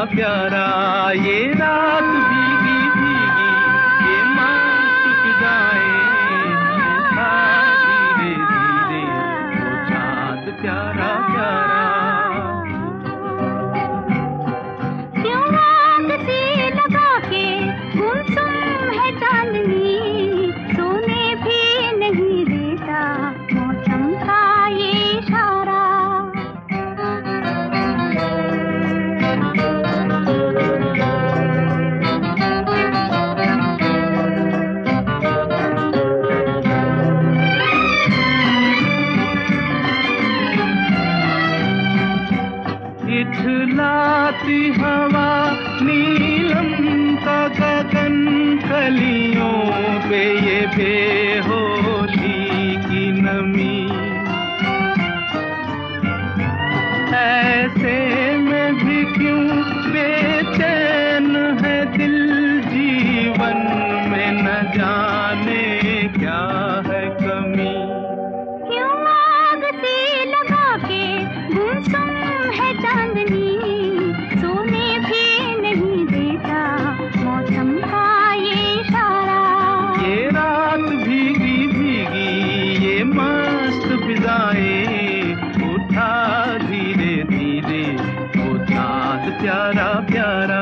प्यारा। ये रात भीगी भीगी ये मस्त फिजाएं, उठा धीरे धीरे वो चाँद प्यारा प्यारा। क्यों आग सी लगा के गुमसुम है चांदनी, सोने भी नहीं देता मौसम का ये इशारा। इठलाती हवा नीलम का गगन, कलियों पे ये बेहोशी की नमी। ऐसे में भी क्यों बेचैन है दिल, जीवन में न जाने क्या है कमी। क्यों आग सी लगा के गुमसुम है चांदनी, सोने भी नहीं देता मौसम का ये इशारा। ये रात भीगी भीगी ये मस्त फिजाएं, उठा धीरे धीरे वो चाँद प्यारा प्यारा।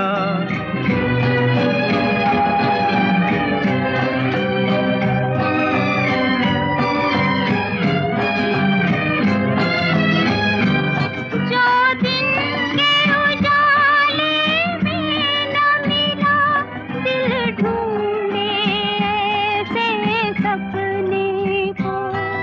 जो दिन के उजाले में न मिला, दिल ढूंढे ऐसे सपने को।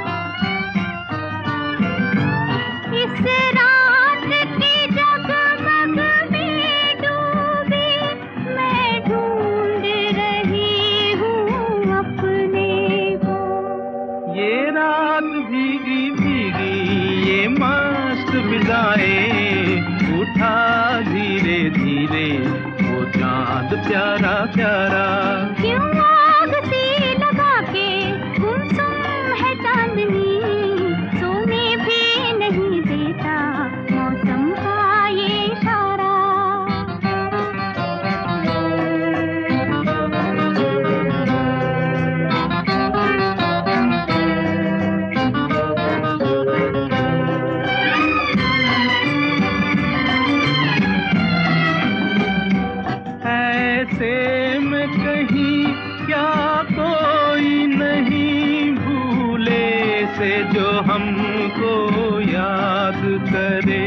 इस रात की जगमग में डूबी मैं ढूंढ रही हूँ अपने को। ये रात भीगी भीगी ये मस्त फिजाएं, उठा धीरे धीरे वो चाँद प्यारा प्यारा। क्यों आग सी लगा के गुमसुम है चांदनी, सोने भी नहीं देता मौसम का ये इशारा। ऐसे में कहीं क्या कोई नहीं भूले से जो हमको याद करे।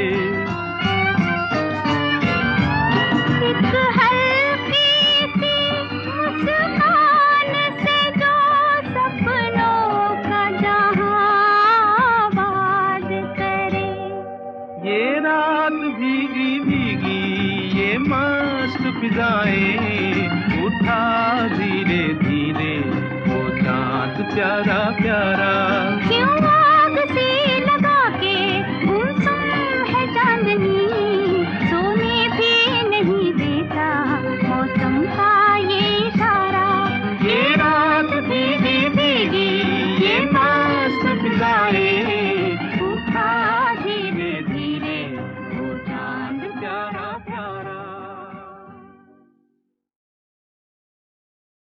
एक हल्की सी मुस्कान से जो सपनों का जहां आबाद करे। ये रात भीगी भीगी ये मस्त फिजाएं, उठा धीरे धीरे वो चाँद प्यारा प्यारा।